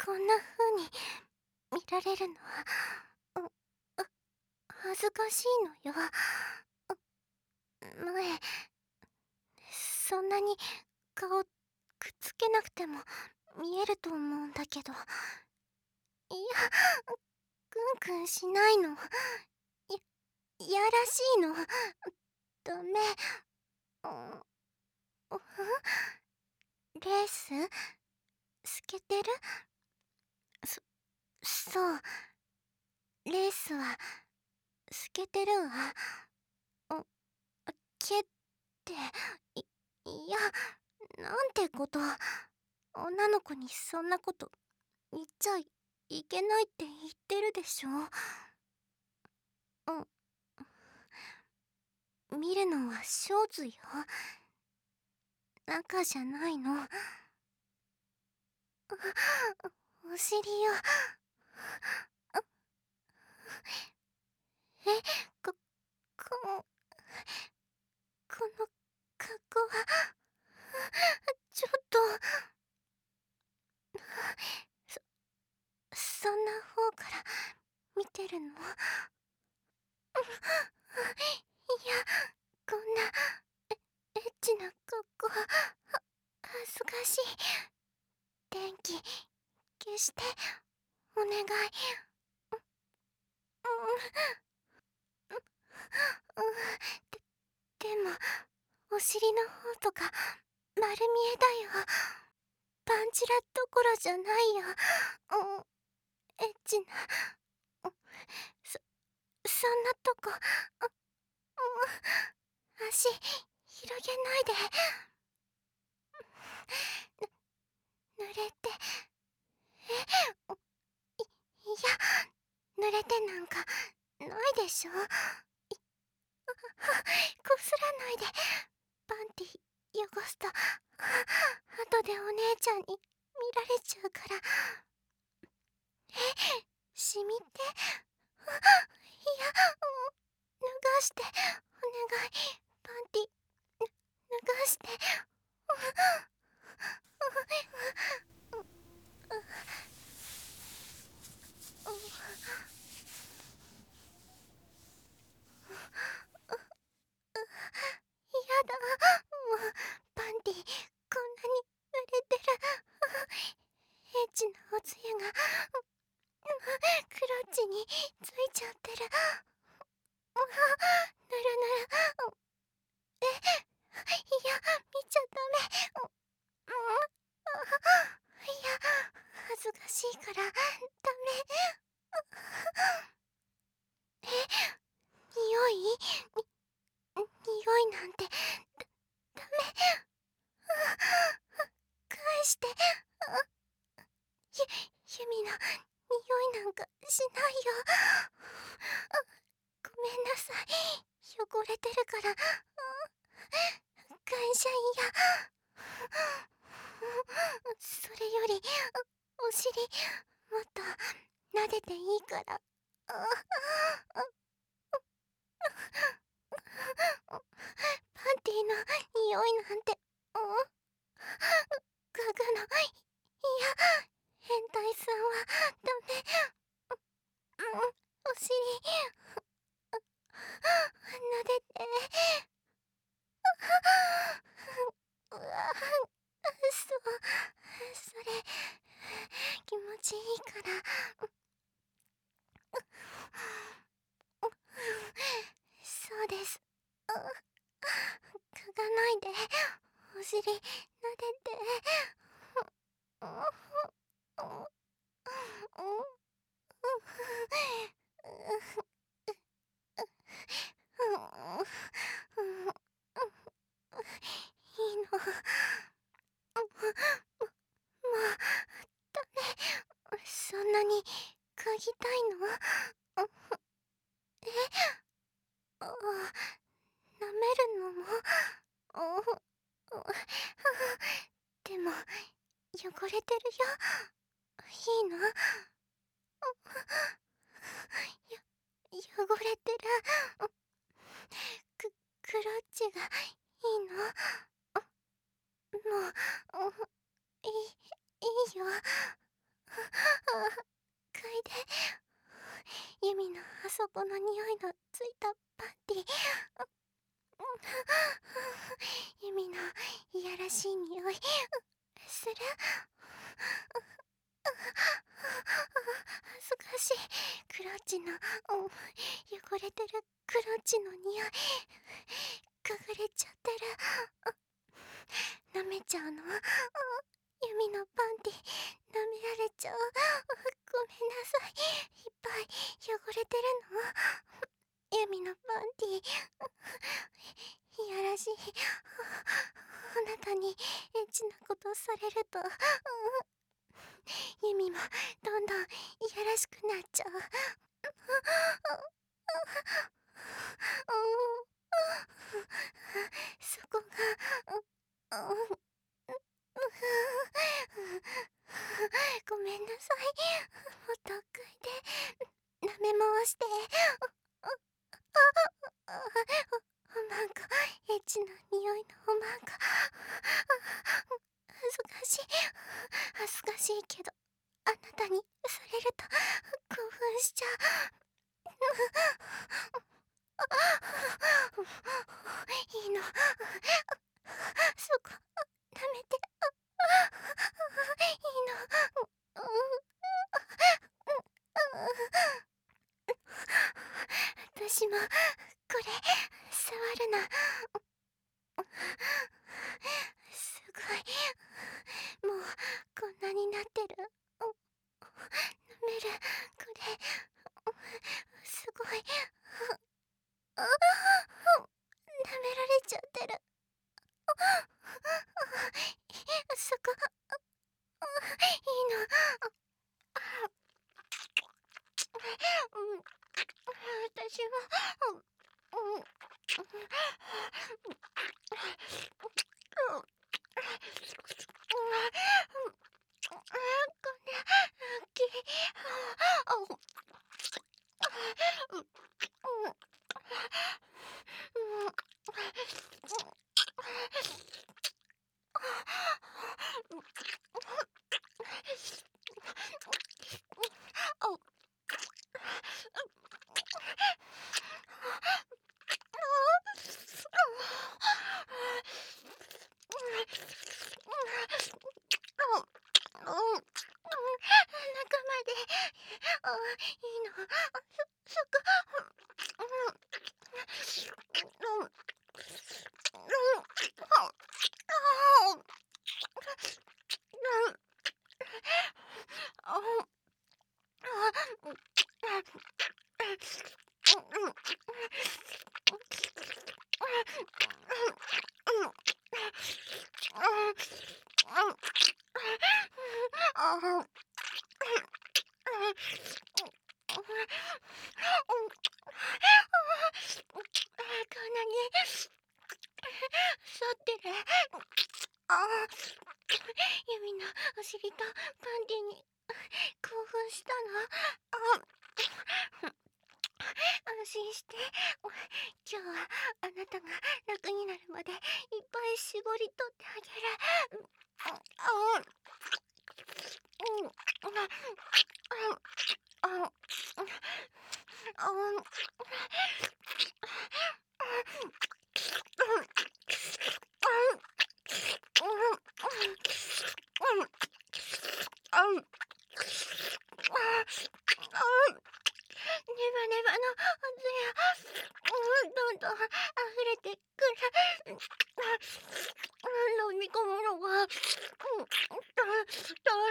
こんな風に見られるのは、恥ずかしいのよ。前、そんなに顔くっつけなくても見えると思うんだけど。いや、クンクンしないの。いやらしいの。ダメ。レース透けてる？そ、そう。レースは透けてるわ。ん、けって、い、いや、なんてこと。女の子にそんなこと言っちゃいけないって言ってるでしょ。見るのはショーツよ。中じゃないの。お尻よ。え、こ、こ、この格好は、ちょっと、そんな方から見てるの？いや、こんなエッチな格好、恥ずかしい。電気消してお願い。でも、お尻の方とか丸見えだよ。パンチラどころじゃないよ。エッチな、そ、そんなとこ、足広げないで。濡れて、いや、濡れてなんかないでしょ。こすらないで。パンティ汚すと、後でお姉ちゃんに見られちゃうから。しみて。いや、脱がして、お願い。パンティ、脱がして。やだ。もう、パンティ、こんなに濡れてる。エッチなおつゆが、クロッチについちゃってる。ぬるぬる。いや、見ちゃダメ。いや、恥ずかしいから、ダメ。え、匂い？匂いなんて、ダメ。返して。ユミの匂いなんかしないよ。ごめんなさい。汚れてるから。感謝や。それより、お尻、もっと撫でていいから。パンティの匂いなんて、ガガの、いや、変態さんはダメ。お尻、撫でて。うわ、それ、気持ちいいから。そうです。嗅がないで。お尻、撫でて。いいの。もう、ダメ。そんなに嗅ぎたいの？え、あ、舐めるのも？でも、汚れてるよ。いいの？汚れてる。クロッチがいいの？もう、いいよ。 嗅いで。ユミのあそこの匂いのついたパンティ。ユミのいやらしい匂いする。恥ずかしい。クロッチの、汚れてるクロッチの匂い嗅がれちゃってる。舐めちゃうの。ユミのパンティ舐められちゃう。ごめんなさい。いっぱい汚れてるの。ユミのパンティいやらしい。あなたにエッチなことされると、ユミもどんどんいやらしくなっちゃう。そこが、ごめんなさい。もっと嗅いで、舐め回して。おまんこ、エッチな匂いのおまんこ。恥ずかしい。恥ずかしいけど、あなたにされると興奮しちゃう。いいの。そこ、舐めて。いいの。私も、これ、触るな。すごい。もう、こんなになってる。舐める。これ、すごい。舐められちゃってる。そこ、いいの。私も、こんな、き、中まで、いいの。そこ、こんなに反ってる。ユミのお尻とパンティに興奮したの。安心して。今日はあなたが楽になるまでいっぱい絞り取ってあげる。ネバネバの圧や、どんどん溢れてくる。飲み込むのが、大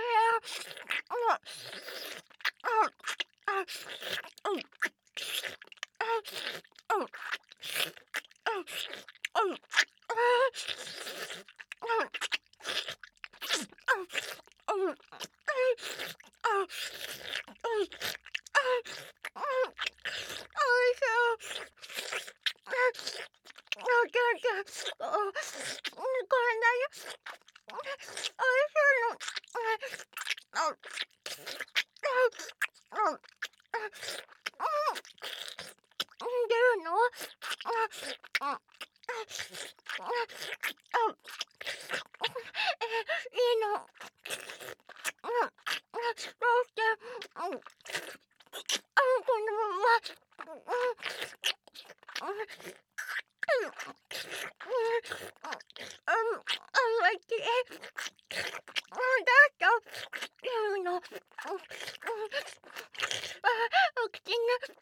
出るの？いいの。 このまま、待って、だって、お口が、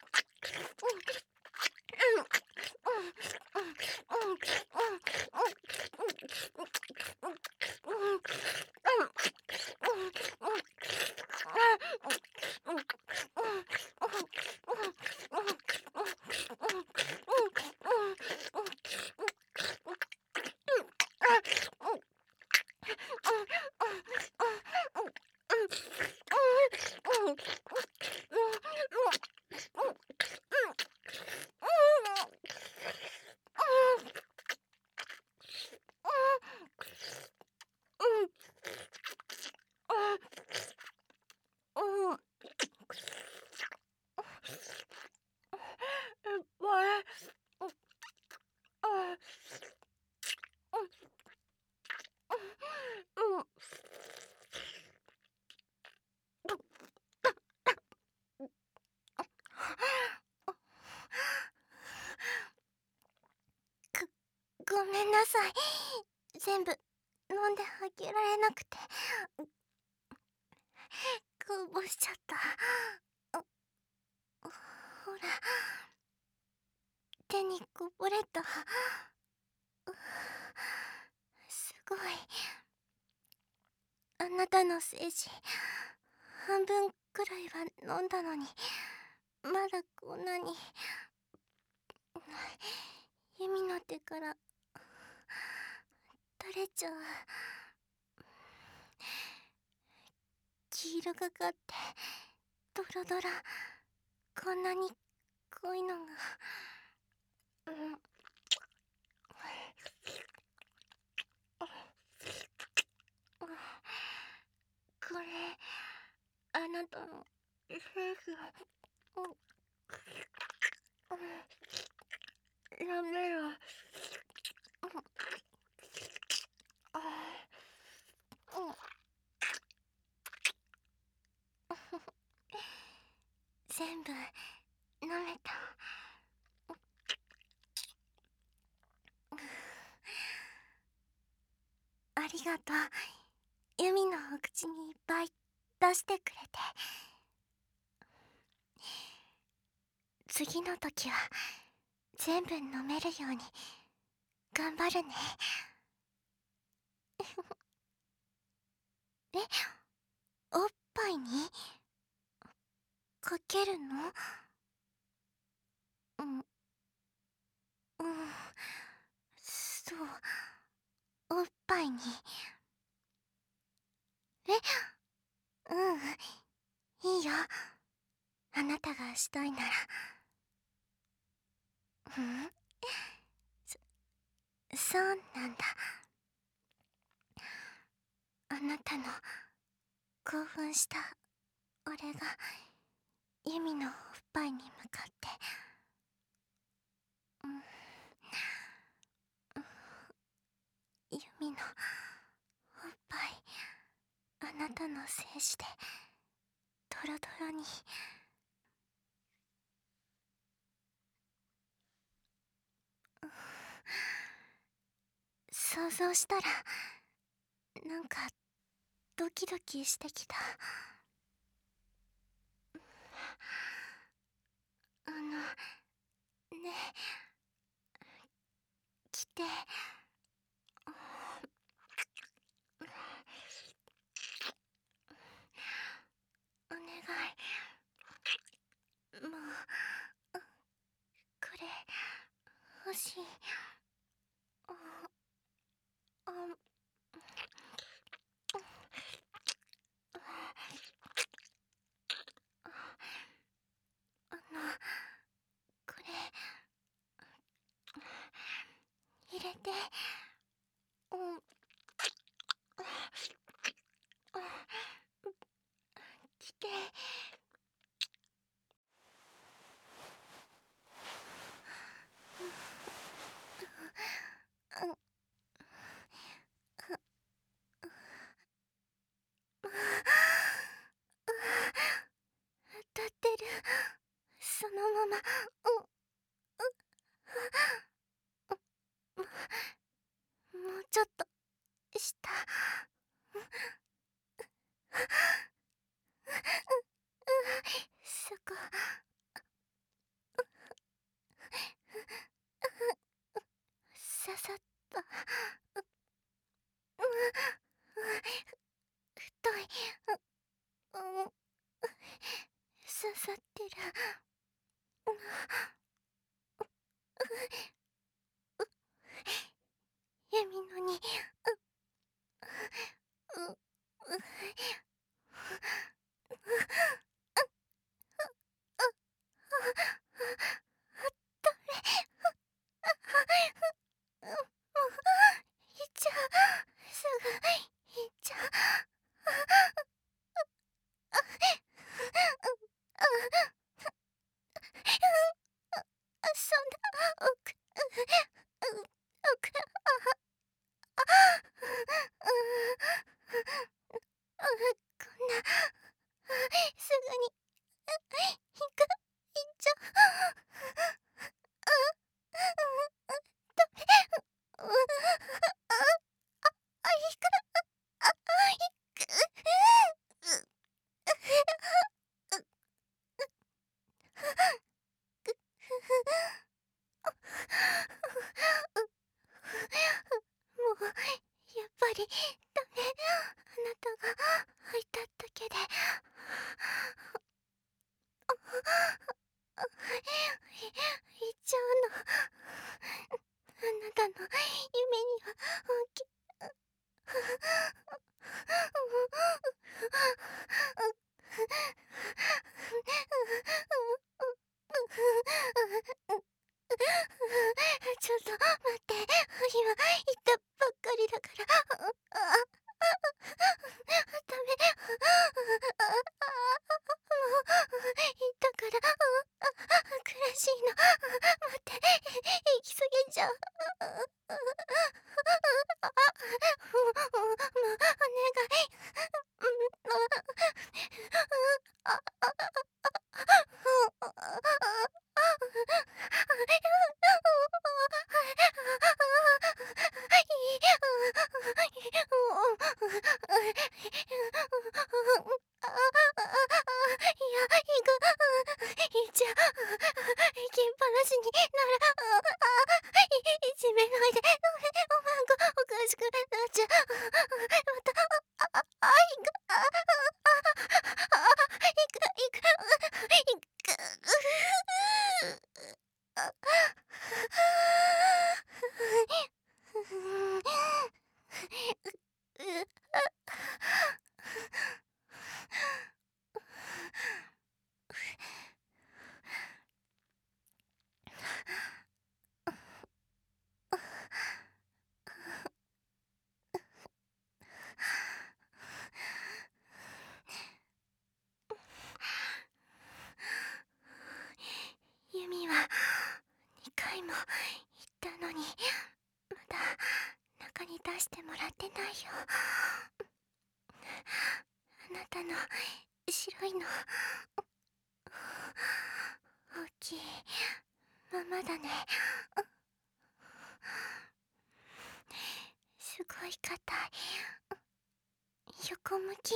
ごめんなさい。全部飲んであげられなくて、こぼしちゃった。ほら、手にこぼれた。すごい。あなたの精子、半分くらいは飲んだのに、まだこんなに。ユミの手から垂れちゃう。黄色がかってドロドロ、こんなに濃いのが。これ、あなたのセーフ。やめろ。全部飲めた。ありがとう。ユミのお口にいっぱい出してくれて。次の時は全部飲めるように頑張るね。え、おっぱいにかけるの？うん、そう、おっぱいに。え、いいよ。あなたがしたいなら。うん、そうなんだ。あなたの興奮した俺がユミのおっぱいに向かって、ユミのおっぱい、あなたの精子でドロドロに。想像したらなんかドキドキしてきた。ね、来て。お願い。もう、これ欲しい。あ、あ、あの、これ入れて。うん、来て。 こんなすぐに行っちゃダメ。行く。もうやっぱりダメ。あなたが入っただけで行っちゃうの。あなたの夢にはきちょっと待って、今言ったばっかりだから。ダメ。もう言ったから。苦しいの。待って、行き過ぎちゃう。もうお願い。じゃあ、行きっぱなしになら、いじめないで、おかしくなっちゃう。また、行く、行く。ユミは2回も言ったのに、まだ中に出してもらってないよ。あなたの白いの大きいままだね。すごい硬い。横向き。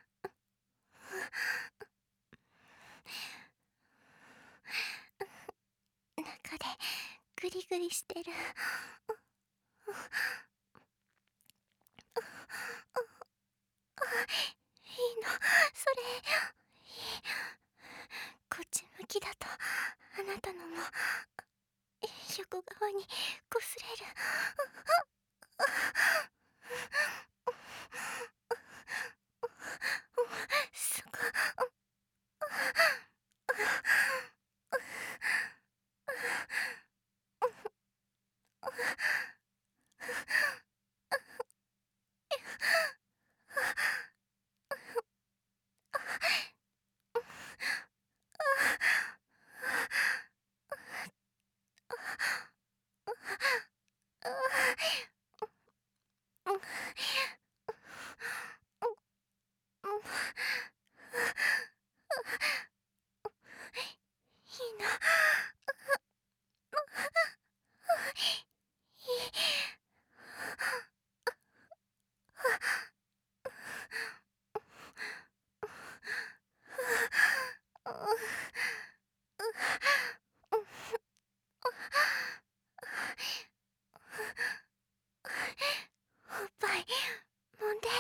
中でグリグリしてる。いいのそれ。いい。こっち向きだとあなたのも横側にこすれる。そこ。いいの。おっぱい揉んで。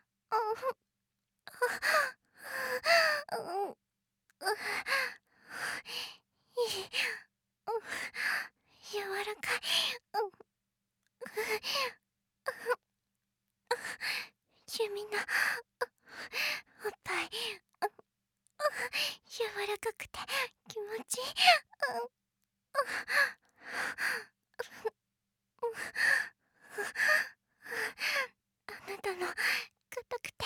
いい。柔らかい。ユミのおっぱい柔らかくて気持ちいい。あなたの硬くて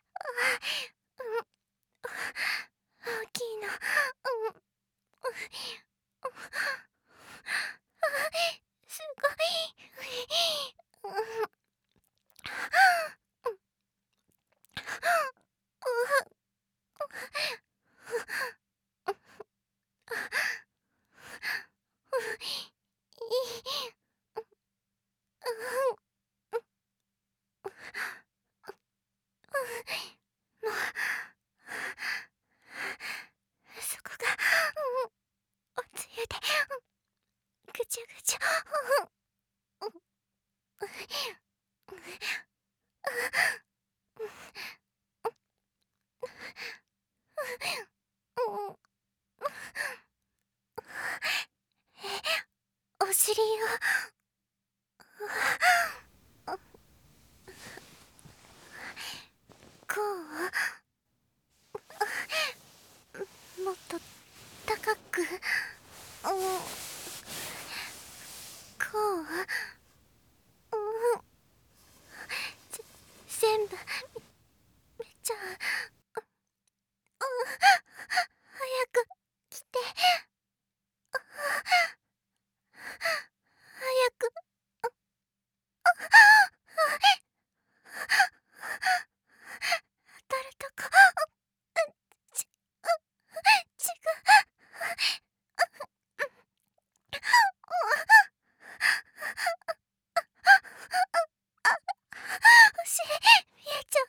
大きいの。 お尻をこうもっと高くこう全部見ちゃう。早く来て。早く。当たるとこ。ち、違う。お尻見えちゃう。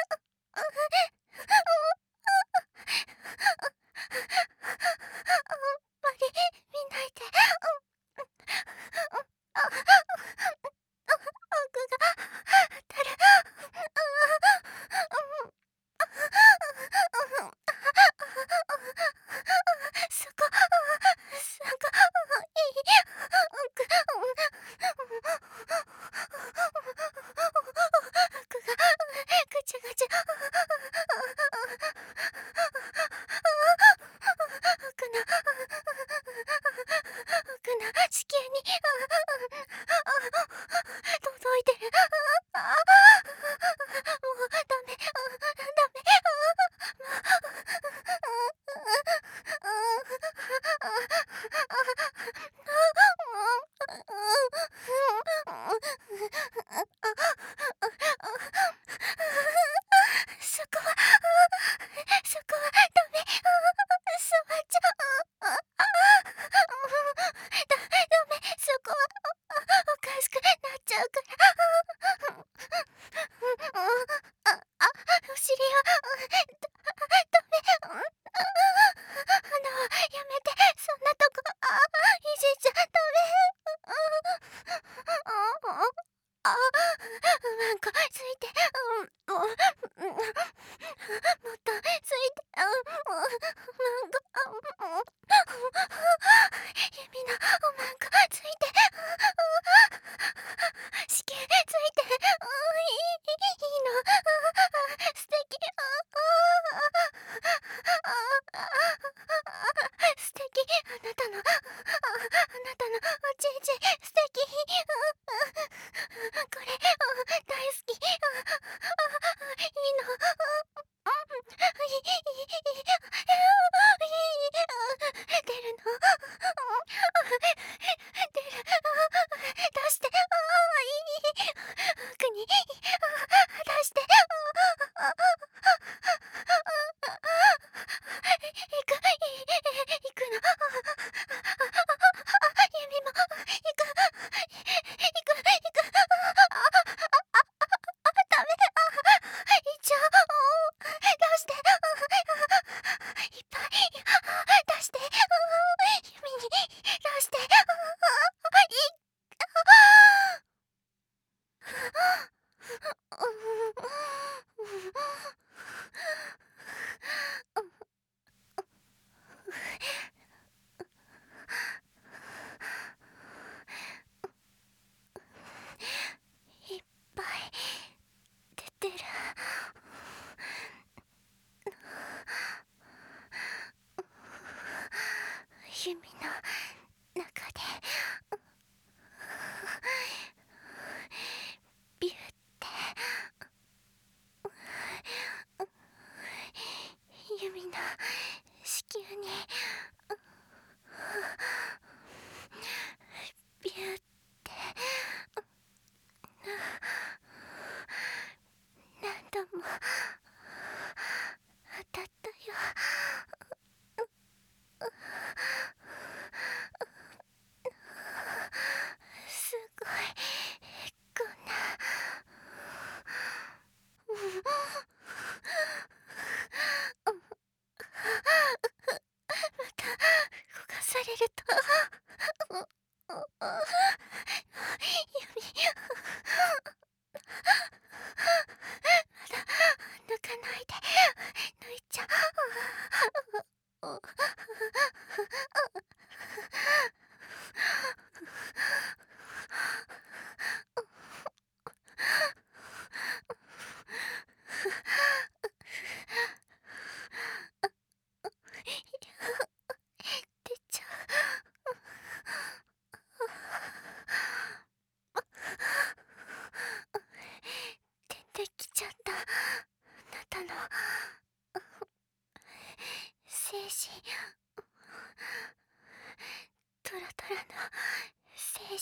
あんまり見ないで。奥が当たる。そこ、いい。奥がぐちゃぐちゃ。奥の子宮に届いてる。もうダメ。そこはダメ。触っちゃダメ。そこは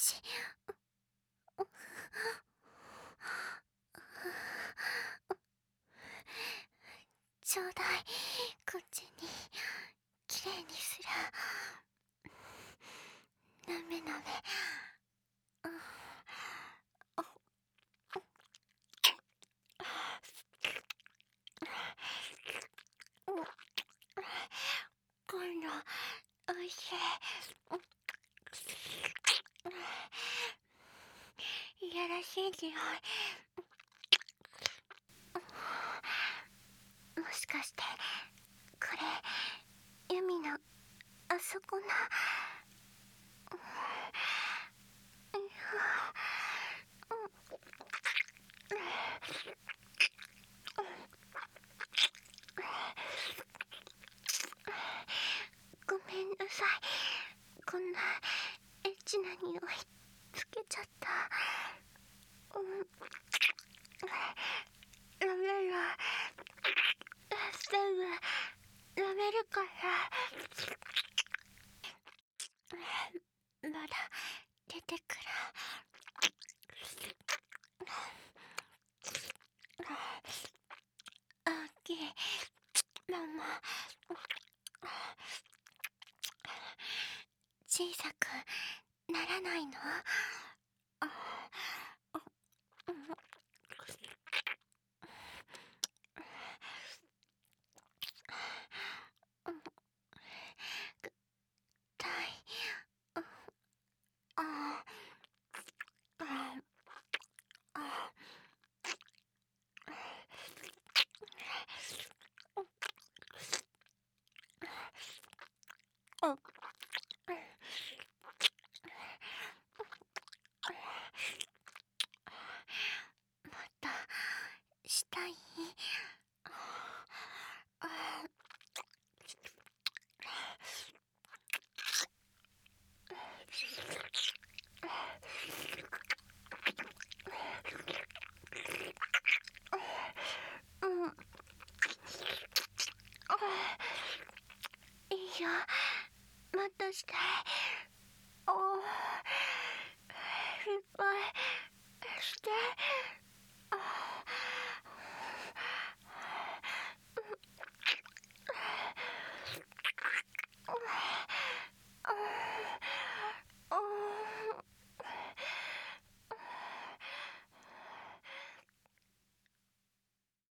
し。ちょうだい、こっちにきれいにする。なめなめ。今度おいしい。いやらしい匂い。もしかしてこれユミのあそこのごめんなさい、こんなエッチな匂いつけちゃった。ラメる、全部ラメるから。まだ出てくる。大きいママ。小さくならないの？痛い。もっとしたい？いいよ、もっとしたい。いっぱいして。